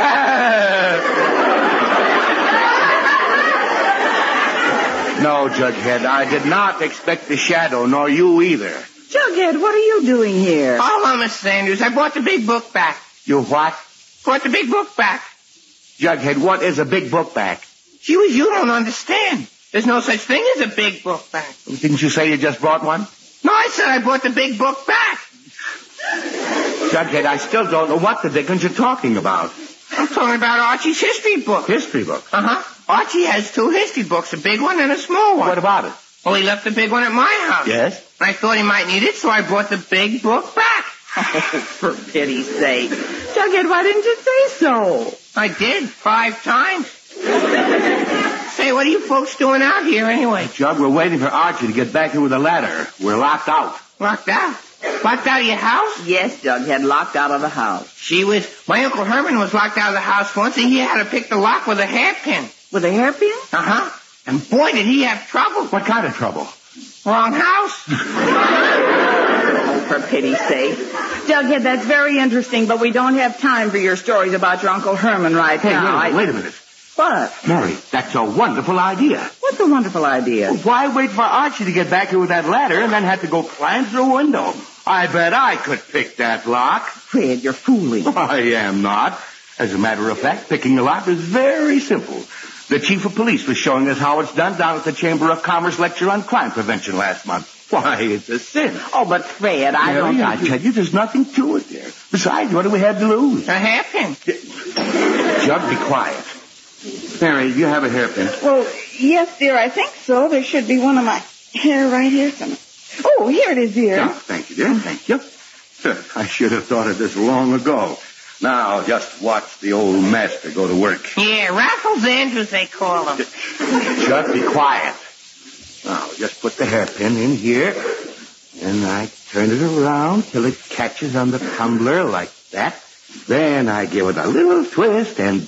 No, Jughead, I did not expect the shadow, nor you either. Jughead, what are you doing here? Hold on, Missus Andrews. I brought the big book back. You what? Brought the big book back. Jughead, what is a big book back? Gee whiz, you don't understand. There's no such thing as a big book back. Didn't you say you just brought one? No, I said I brought the big book back. Jughead, I still don't know what the dickens you're talking about. I'm talking about Archie's history book. History book? Uh-huh. Archie has two history books, a big one and a small one. What about it? Well, he left the big one at my house. Yes? I thought he might need it, so I brought the big book back. Oh, for pity's sake. Jughead, why didn't you say so? I did, five times. Say, what are you folks doing out here anyway? Jug, we're waiting for Archie to get back here with a ladder. We're locked out. Locked out? Locked out of your house? Yes, Jughead, locked out of the house. She was... My Uncle Herman was locked out of the house once, and he had to pick the lock with a hairpin. With a hairpin? Uh-huh. And boy, did he have trouble. What kind of trouble? Wrong house. Oh, for pity's sake. Jughead, that's very interesting, but we don't have time for your stories about your Uncle Herman right hey, now. Wait a, minute, I... wait a minute. What? Mary, that's a wonderful idea. What's a wonderful idea? Well, why wait for Archie to get back here with that ladder and then have to go climb through a window? I bet I could pick that lock. Fred, you're fooling. I am not. As a matter of fact, picking the lock is very simple. The chief of police was showing us how it's done down at the Chamber of Commerce lecture on crime prevention last month. Why, it's a sin. Oh, but Fred, I Mary, don't I think you... tell you, there's nothing to it there. Besides, what do we have to lose? A hairpin. Jug, be quiet. Mary, do you have a hairpin? Well, yes, dear, I think so. There should be one of my hair right here somewhere. Oh, here it is, dear. Oh, thank you, dear. Thank you. I should have thought of this long ago. Now, just watch the old master go to work. Yeah, Raffles Andrews, they call him. Just be quiet. Now, just put the hairpin in here, and I turn it around till it catches on the tumbler like that. Then I give it a little twist, and...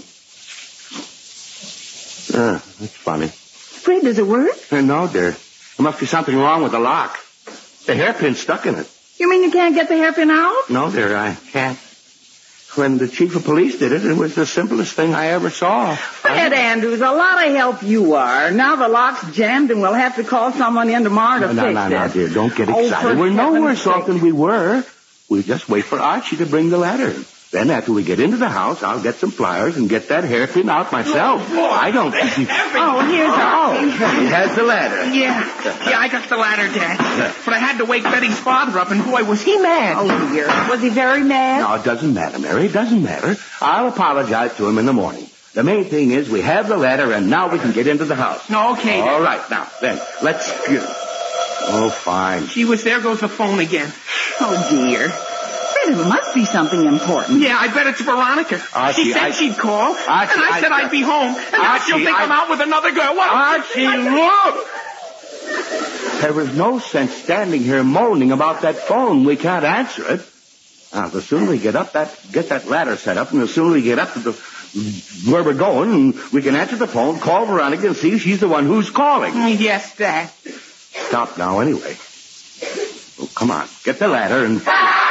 Uh, that's funny. Fred, does it work? Uh, no, dear. There must be something wrong with the lock. The hairpin's stuck in it. You mean you can't get the hairpin out? No, dear, I can't. When the chief of police did it, it was the simplest thing I ever saw. Fred Andrews, a lot of help you are. Now the lock's jammed and we'll have to call someone in tomorrow to no, fix no, it. no, no, dear, don't get Oh, excited. for We're no heaven's worse off sake. than we were. We just wait for Archie to bring the ladder. Then after we get into the house, I'll get some pliers and get that hairpin out myself. Oh, boy. I don't... Oh, here's Oh, Archie. he has the ladder. Yeah, yeah, I got the ladder, Dad. But I had to wake Betty's father up, and boy, was he mad. Oh, dear. Was he very mad? No, it doesn't matter, Mary. It doesn't matter. I'll apologize to him in the morning. The main thing is we have the ladder, and now we can get into the house. No, okay. All right, now, then, let's... Oh, fine. Gee whiz, there goes the phone again. Oh, dear. Fred, it must be something important. Yeah, I bet it's Veronica. Archie, she said I- she'd call, Archie, and I said I- I'd be home, and now Archie, she'll think I- I'm out with another girl. What? Archie, look! There is no sense standing here moaning about that phone. We can't answer it. Now, the sooner we get up that, get that ladder set up, and the sooner we get up to the where we're going, we can answer the phone, call Veronica, and see if she's the one who's calling. Yes, Dad. Stop now, anyway. Oh, come on, get the ladder and.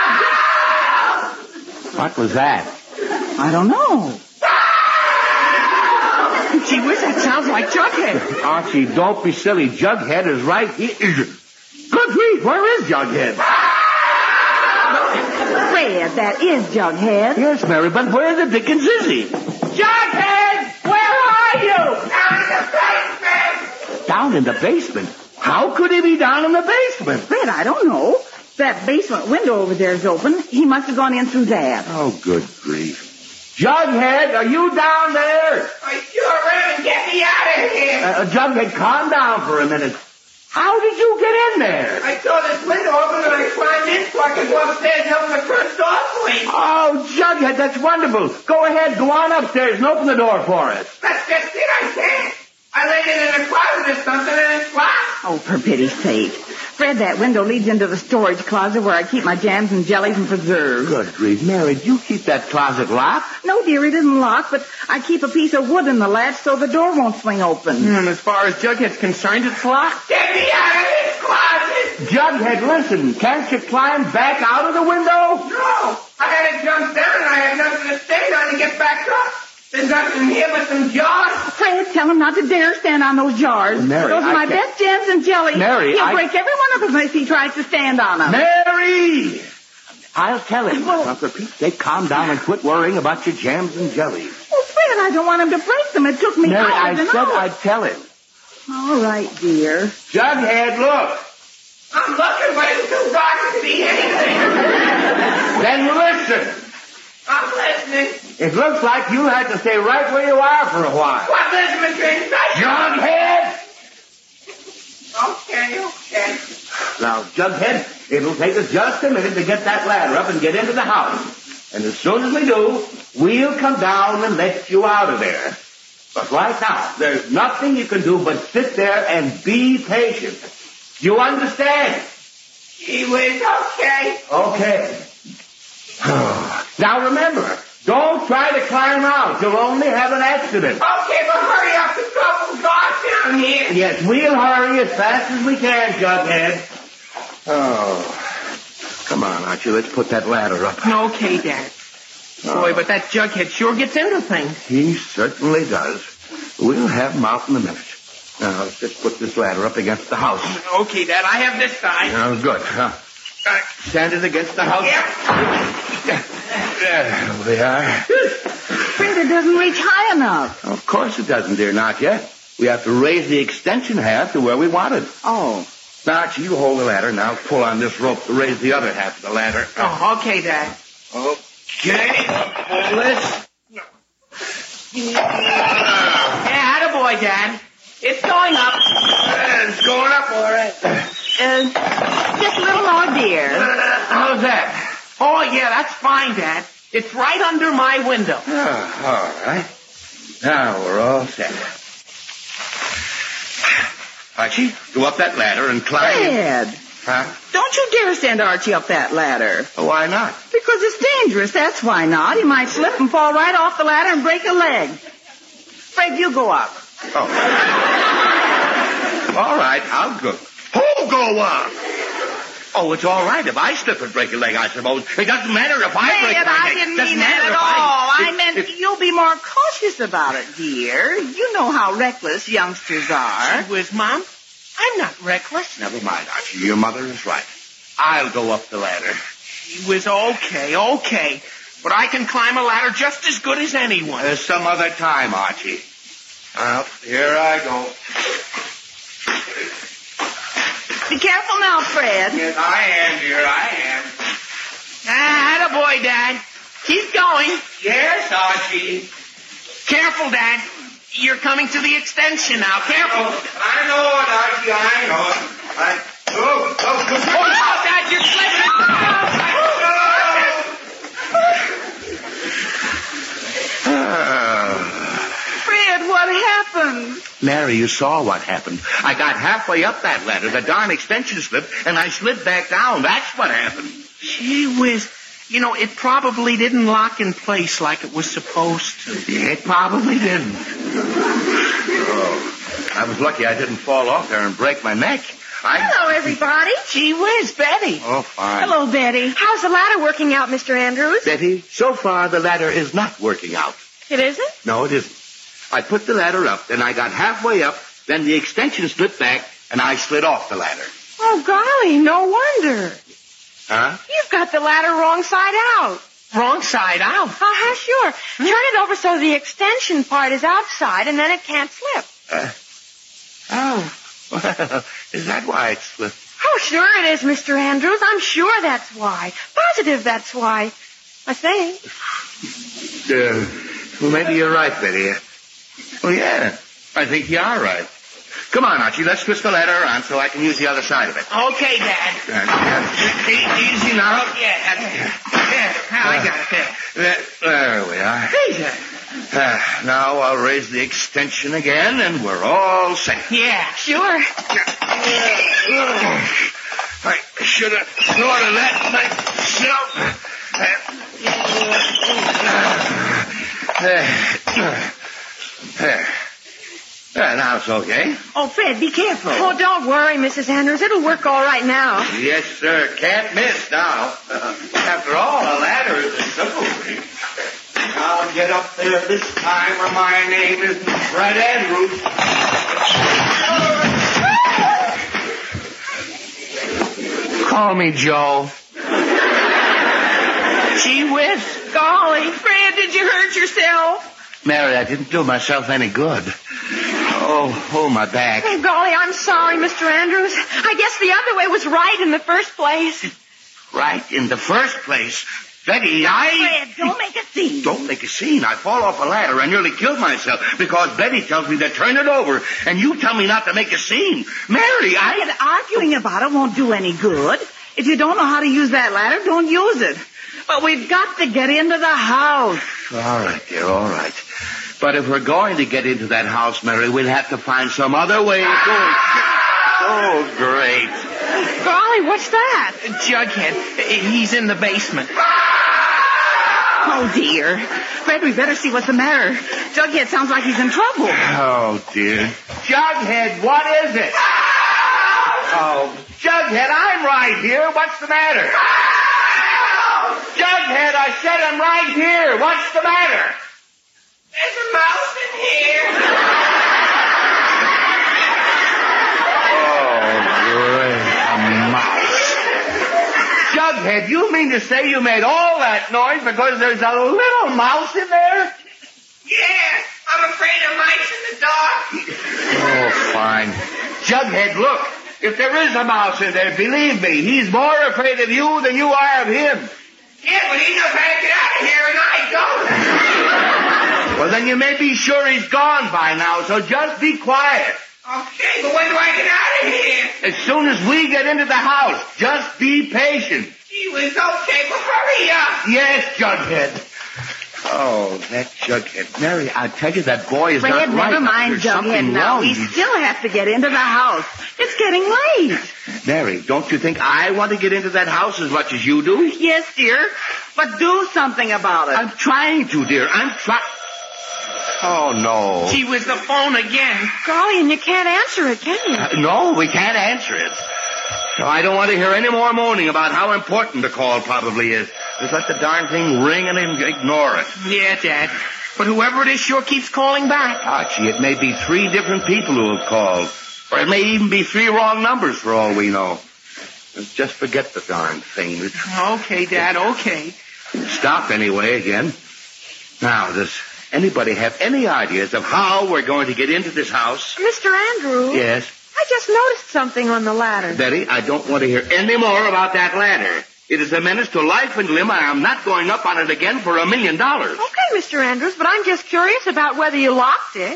What was that? I don't know. Gee whiz, that sounds like Jughead. Archie, don't be silly. Jughead is right here. Good grief, where is Jughead? Fred, that is Jughead. Yes, Mary, but where the dickens is he? Jughead, where are you? Down Down in the basement. in the basement? How could he be down in the basement? Fred, I don't know. That basement window over there is open. He must have gone in through that. Oh, good grief. Jughead, are you down there? I sure am. Get me out of here. Uh, Jughead, calm down for a minute. How did you get in there? I saw this window open and I climbed in so I could go upstairs and open the front door for you. Oh, Jughead, that's wonderful. Go ahead, go on upstairs and open the door for us. That's just it, I can't. I laid it in a closet or something and it's locked. Oh, for pity's sake. Fred, that window leads into the storage closet where I keep my jams and jellies and preserves. Good grief, Mary, do you keep that closet locked? No, dear, it isn't locked, but I keep a piece of wood in the latch so the door won't swing open. And as far as Jughead's concerned, it's locked. Get me out of this closet! Jughead, listen, can't you climb back out of the window? No! I had to jump down and I had nothing to stand on to get back up. There's nothing here but some jars. Fred, tell him not to dare stand on those jars. Mary, those are I my can't- best jams and jellies. Mary, He'll I- break every one of them if he tries to stand on them. Mary! I'll tell him. Well- Now, for Pete's sake, calm down and quit worrying about your jams and jellies. Oh, Fred, I don't want him to break them. It took me Mary, I hours and said hours. I'd tell him. All right, dear. Jughead, look. I'm looking, but it's too dark to see anything. Then listen. I'm listening. It looks like you had to stay right where you are for a while. What listening to inside? Jughead! Okay, okay. Now, Jughead, it'll take us just a minute to get that ladder up and get into the house. And as soon as we do, we'll come down and let you out of there. But right now, there's nothing you can do but sit there and be patient. You understand? Gee whiz, okay. Okay. Now remember, don't try to climb out. You'll only have an accident. Okay, but hurry up. The trouble's gone down here. Yes, we'll hurry as fast as we can, Jughead. Oh. Come on, Archie, let's put that ladder up. Okay, Dad. Boy, but that Jughead sure gets into things. He certainly does. We'll have him out in a minute. Now, let's just put this ladder up against the house. Okay, Dad, I have this side. Oh, good. Huh? Uh, Stand it against the house. Yep. There we are. Fred, it doesn't reach high enough. Of course it doesn't, dear, not yet. We have to raise the extension half to where we want it. Oh. Now, Archie, you hold the ladder, and I'll pull on this rope to raise the other half of the ladder. Oh, okay, Dad. Okay, pull this. Yeah, attaboy, Dad. It's going up. It's going up, all right. Uh, just a little more, dear. Uh, how's that? Oh, yeah, that's fine, Dad. It's right under my window. Oh, all right. Now we're all set. Archie, go up that ladder and climb. Fred. Huh? Don't you dare send Archie up that ladder. Why not? Because it's dangerous, that's why not. He might slip and fall right off the ladder and break a leg. Fred, you go up. Oh. All right, I'll go. Who go up? Oh, it's all right if I slip and break a leg, I suppose. It doesn't matter if I Fred, break my I leg. didn't Doesn't mean matter that at if all. I, I if, meant if, you'll be more cautious about it, dear. You know how reckless youngsters are. Gee whiz, Mom. I'm not reckless. Never mind, Archie. Your mother is right. I'll go up the ladder. Gee whiz, okay, okay. But I can climb a ladder just as good as anyone. There's some other time, Archie. Well, here I go. Be careful now, Fred. Yes, I am, dear, I am. Ah, attaboy, Dad. Keep going. Yes, Archie. Careful, Dad. You're coming to the extension now. Careful. I know it, Archie, I know it. I... Oh, oh, good. Oh, no, Dad, you're slipping. Fred, what happened? Mary, you saw what happened. I got halfway up that ladder, the darn extension slipped, and I slid back down. That's what happened. Gee whiz. You know, it probably didn't lock in place like it was supposed to. It probably didn't. Oh, I was lucky I didn't fall off there and break my neck. I... Hello, everybody. Gee whiz, Betty. Oh, fine. Hello, Betty. How's the ladder working out, Mister Andrews? Betty, so far the ladder is not working out. It isn't? No, it isn't. I put the ladder up, then I got halfway up, then the extension slipped back, and I slid off the ladder. Oh, golly, no wonder. Huh? You've got the ladder wrong side out. Wrong side out? Uh-huh, sure. Turn it over so the extension part is outside, and then it can't slip. Uh, oh, well, is that why it slipped? Oh, sure it is, Mister Andrews. I'm sure that's why. Positive that's why. I think. Uh, well, maybe you're right, Betty. Oh, yeah. I think you are right. Come on, Archie. Let's twist the ladder around so I can use the other side of it. Okay, Dad. Uh, uh, e- easy now. Yeah. Yeah. Now I got it there. There, there we are. There. Uh, now I'll raise the extension again, and we're all set. Yeah. Sure. I should have thought of that myself. There. There. Uh, now it's okay. Oh, Fred, be careful. Oh, don't worry, Missus Andrews. It'll work all right now. Yes, sir. Can't miss now. Uh, after all, a ladder is a simple thing. I'll get up there this time, or my name isn't Fred Andrews. Call me Joe. Gee whiz. Golly, Fred, did you hurt yourself? Mary, I didn't do myself any good. Oh, oh, my back. Oh, golly, I'm sorry, Mister Andrews. I guess the other way was right in the first place. Right in the first place. Betty, I... Fred, don't make a scene. Don't make a scene. I fall off a ladder and nearly killed myself because Betty tells me to turn it over, and you tell me not to make a scene. Mary, I... Fred, arguing about it won't do any good. If you don't know how to use that ladder, don't use it. But we've got to get into the house. All right, dear, all right. But if we're going to get into that house, Mary, we'll have to find some other way of going. Oh, great. Golly, what's that? Jughead. He's in the basement. Oh, dear. Fred, we better see what's the matter. Jughead sounds like he's in trouble. Oh, dear. Jughead, what is it? Oh, Jughead, I'm right here. What's the matter? Jughead, I said I'm right here. What's the matter? There's a mouse in here. Oh, great. A mouse. Jughead, you mean to say you made all that noise because there's a little mouse in there? Yeah, I'm afraid of mice in the dark. Oh, fine. Jughead, look. If there is a mouse in there, believe me, he's more afraid of you than you are of him. Yeah, but he knows how to get out of here, and I don't. Well, then you may be sure he's gone by now, so just be quiet. Okay, but when do I get out of here? As soon as we get into the house, just be patient. Gee whiz, okay, but hurry up. Yes, Jughead. Oh, that Jughead. Mary, I tell you, that boy is Fred, not right. never mind, There's Jughead, something now. wrong. We still have to get into the house. It's getting late. Mary, don't you think I want to get into that house as much as you do? Yes, dear, but do something about it. I'm trying to, dear. I'm trying. Oh, no. Gee whiz, the phone again. Golly, and you can't answer it, can you? Uh, no, we can't answer it. So I don't want to hear any more moaning about how important the call probably is. Just let the darn thing ring and ignore it. Yeah, Dad. But whoever it is sure keeps calling back. Archie, it may be three different people who have called. Or it may even be three wrong numbers for all we know. Just forget the darn thing. It's... Okay, Dad, okay. Stop anyway again. Now, does anybody have any ideas of how we're going to get into this house? Mister Andrews? Yes? I just noticed something on the ladder. Betty, I don't want to hear any more about that ladder. It is a menace to life and limb, and I'm not going up on it again for a million dollars. Okay, Mister Andrews, but I'm just curious about whether you locked it.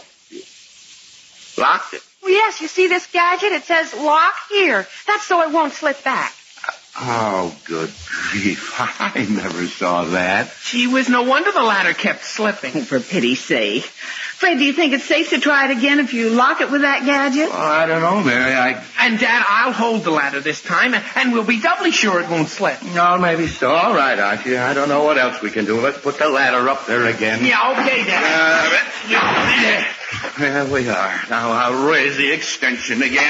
Locked it? Well, yes, you see this gadget? It says lock here. That's so it won't slip back. Oh, good grief. I never saw that. Gee whiz, no wonder the ladder kept slipping. Oh, for pity's sake. Fred, do you think it's safe to try it again if you lock it with that gadget? Well, I don't know, Mary. I... And, Dad, I'll hold the ladder this time, and we'll be doubly sure it won't slip. No, maybe so. All right, Archie. I don't know what else we can do. Let's put the ladder up there again. Yeah, okay, Dad. Uh, there we are. Now I'll raise the extension again.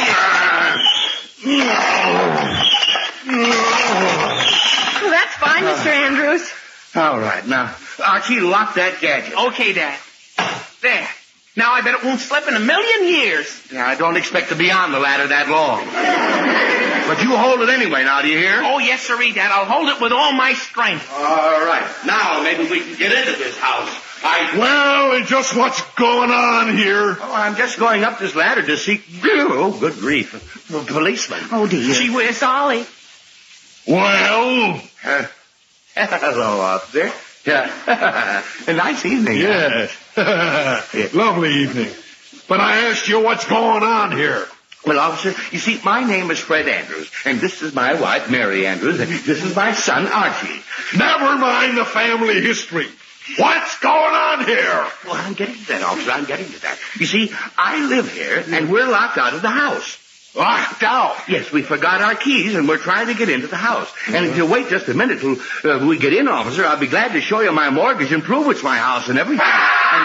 Well, that's fine, Mister Andrews. All right. Now, Archie, lock that gadget. Okay, Dad. There. Now I bet it won't slip in a million years. Yeah, I don't expect to be on the ladder that long. But you hold it anyway now, do you hear? Oh, yes, sirree, Dad. I'll hold it with all my strength. All right. Now maybe we can get into this house. I... Well, and just what's going on here? Oh, I'm just going up this ladder to see... Oh, good grief. A policeman. Oh, dear. Gee whiz, Ollie. Well... Uh, hello, officer. Yeah. A nice evening. Yes. Lovely evening. But I asked you what's going on here. Well, officer, you see, my name is Fred Andrews, and this is my wife, Mary Andrews, and this is my son, Archie. Never mind the family history. What's going on here? Well, I'm getting to that, officer. I'm getting to that. You see, I live here, and we're locked out of the house. Locked out? Yes, we forgot our keys, and we're trying to get into the house. And if you wait just a minute till uh, we get in, officer, I'll be glad to show you my mortgage and prove it's my house and everything. And...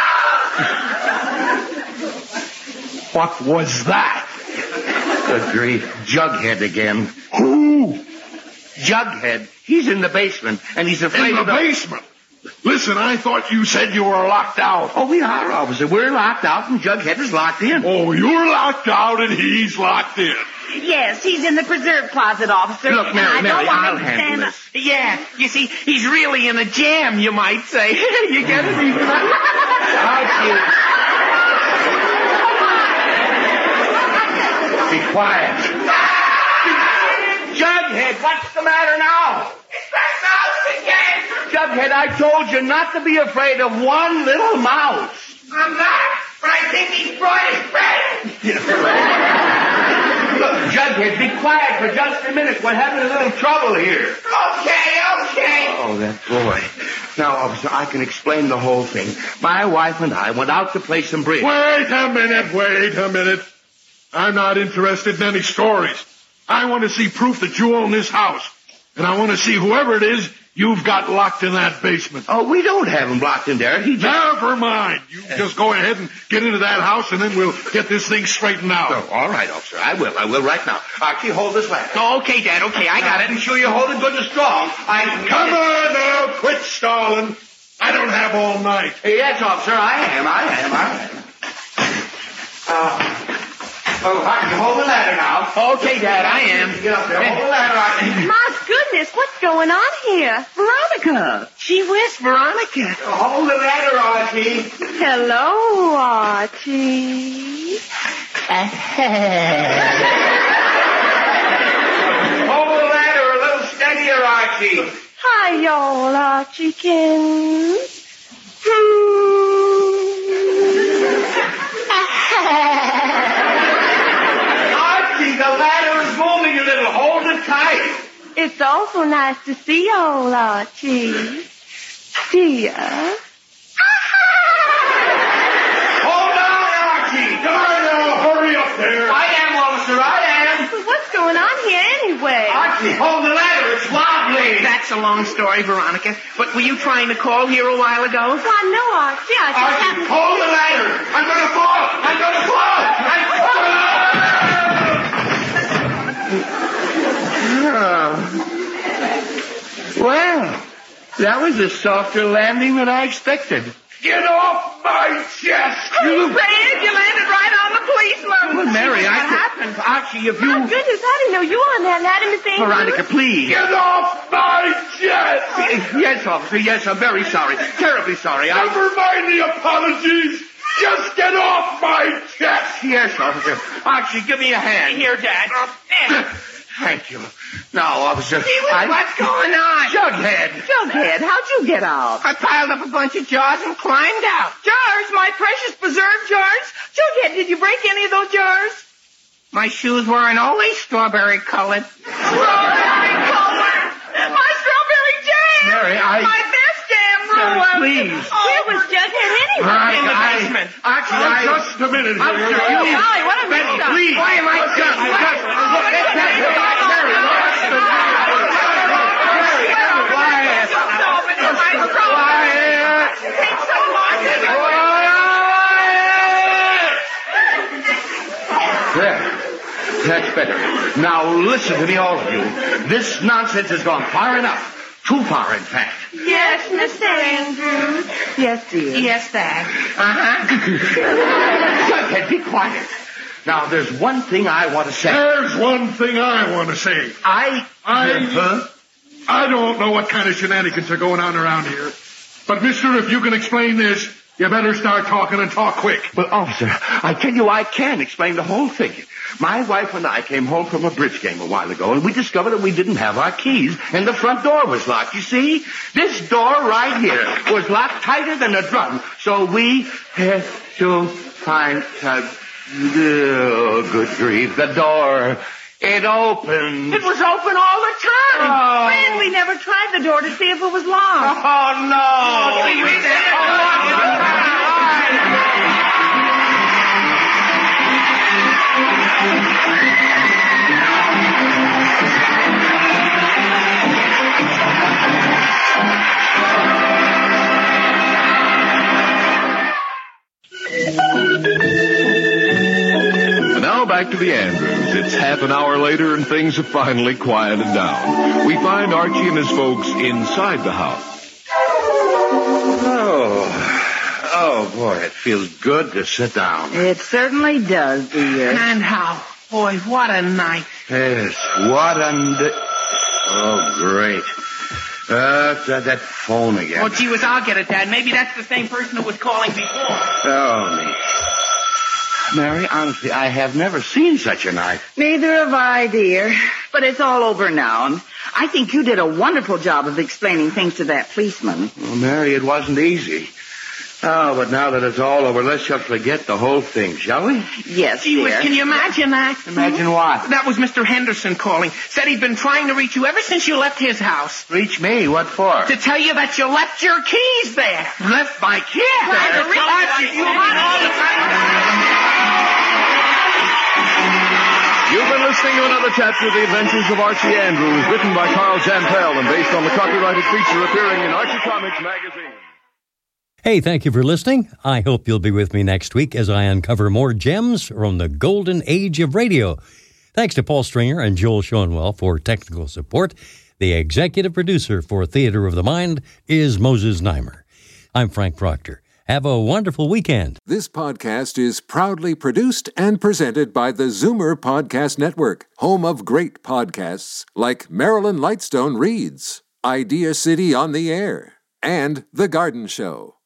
What was that? Good grief. Jughead again. Who? Jughead. He's in the basement, and he's afraid in the of the... basement? Listen, I thought you said you were locked out. Oh, we are, officer. We're locked out, and Jughead is locked in. Oh, you're locked out, and he's locked in. Yes, he's in the preserve closet, officer. Look, Mary, I Mary, don't want I'll him handle stand this. up. Yeah, you see, he's really in a jam, you might say. You get it? He's in a... Archie. Be quiet. Jughead, what's the matter now? It's that mouse again. Jughead, I told you not to be afraid of one little mouse. I'm not, but I think he's brought his friend. Look, Jughead, be quiet for just a minute. We're having a little trouble here. Okay, okay. Oh, that boy. Now, officer, I can explain the whole thing. My wife and I went out to play some bridge. Wait a minute, wait a minute. I'm not interested in any stories. I want to see proof that you own this house. And I want to see whoever it is you've got locked in that basement. Oh, we don't have him locked in there. He just... Never mind. You just go ahead and get into that house, and then we'll get this thing straightened out. Oh, all right, officer. I will. I will right now. Archie, hold this ladder. Oh, okay, Dad. Okay, I got now, it. Be sure you hold it good and strong. I... Come on now. Quit stalling. I don't have all night. Yes, officer. I am. I am. I am. Uh... Oh, Archie, hold the ladder now. Okay, Dad, I am. Get up there. Hold the ladder, Archie. My goodness, what's going on here? Veronica, Veronica! Gee whiz, Veronica. Hold the ladder, Archie. Hello, Archie. Hold the ladder a little steadier, Archie. Hi, y'all, Archiekins. Archie, the ladder is moving a little. Hold it tight. It's also nice to see y'all, Archie. See ya. Hold on, Archie. Come on now. Hurry up there. I am, officer. I am. Well, what's going on here anyway? Archie, hold the ladder. It's wobbly. That's a long story, Veronica. But were you trying to call here a while ago? Why, no, Archie. I just Archie, happened to... hold the ladder. I'm going to fall. I'm going to fall. I'm falling. Well, that was a softer landing than I expected. Get off my chest! You Fred, you landed right on the policeman. Well, Mary, I... What happened? Archie, if you... Oh, goodness, I didn't know you were on that ladder, Miss Andrews. Veronica, please. Get off my chest! Yes, officer, yes, I'm very sorry. Terribly sorry. I... Never mind the apologies. Just get off my chest! Yes, officer. Archie, give me a hand. Here, Dad. Thank you. Now, officer... Gee whiz, I... what's going on? Jughead. Jughead, how'd you get out? I piled up a bunch of jars and climbed out. Jars, my precious preserved jars. Jughead, did you break any of those jars? My shoes weren't always strawberry colored. Strawberry colored? My strawberry jam! Mary, I... My best jam ruined. Mary, please. Oh, where was Jughead anyway? Veronica, In the I... basement. Actually, Oh, I... just a minute here. Officer, Oh, you... golly, what a Betty, mix-up. please. Why am I just... just... Look, that's that... Mary, There. That's better. Now listen to me, all of you. This nonsense has gone far enough. Too far, in fact. Yes, Miss Andrews. Yes, dear. Yes, Dad. Uh-huh. Jughead, be quiet. Now, there's one thing I want to say. There's one thing I want to say. I... I... Huh? I don't know what kind of shenanigans are going on around here. But, mister, if you can explain this, you better start talking and talk quick. Well, officer, I tell you, I can explain the whole thing. My wife and I came home from a bridge game a while ago, and we discovered that we didn't have our keys, and the front door was locked. You see? This door right here was locked tighter than a drum, so we had to find... Uh, oh, good grief, the door... It opened. It was open all the time. Oh. Fred, we never tried the door to see if it was locked. Oh, no. Oh, we did it. And now back to the Andrews. It's half an hour later and things have finally quieted down. We find Archie and his folks inside the house. Oh, oh boy, it feels good to sit down. It certainly does, dear. And how? Boy, what a night. Yes, what a... Oh, great. Uh, that, that phone again. Oh, gee whiz, I'll get it, Dad. Maybe that's the same person who was calling before. Oh, me. Mary, honestly, I have never seen such a night. Neither have I, dear. But it's all over now. And I think you did a wonderful job of explaining things to that policeman. Well, Mary, it wasn't easy. Oh, but now that it's all over, let's just forget the whole thing, shall we? Yes, Gee whiz, dear. can you imagine that? Imagine what? That was Mister Henderson calling. Said he'd been trying to reach you ever since you left his house. Reach me? What for? To tell you that you left your keys there. Left my keys Yeah, there? to reach Archie, you all the time. You've been listening to another chapter of The Adventures of Archie Andrews, written by Carl Jantel and based on the copyrighted feature appearing in Archie Comics magazine. Hey, thank you for listening. I hope you'll be with me next week as I uncover more gems from the golden age of radio. Thanks to Paul Stringer and Joel Schoenwell for technical support. The executive producer for Theater of the Mind is Moses Neimer. I'm Frank Proctor. Have a wonderful weekend. This podcast is proudly produced and presented by the Zoomer Podcast Network, home of great podcasts like Marilyn Lightstone Reads. Idea City on the Air, and The Garden Show.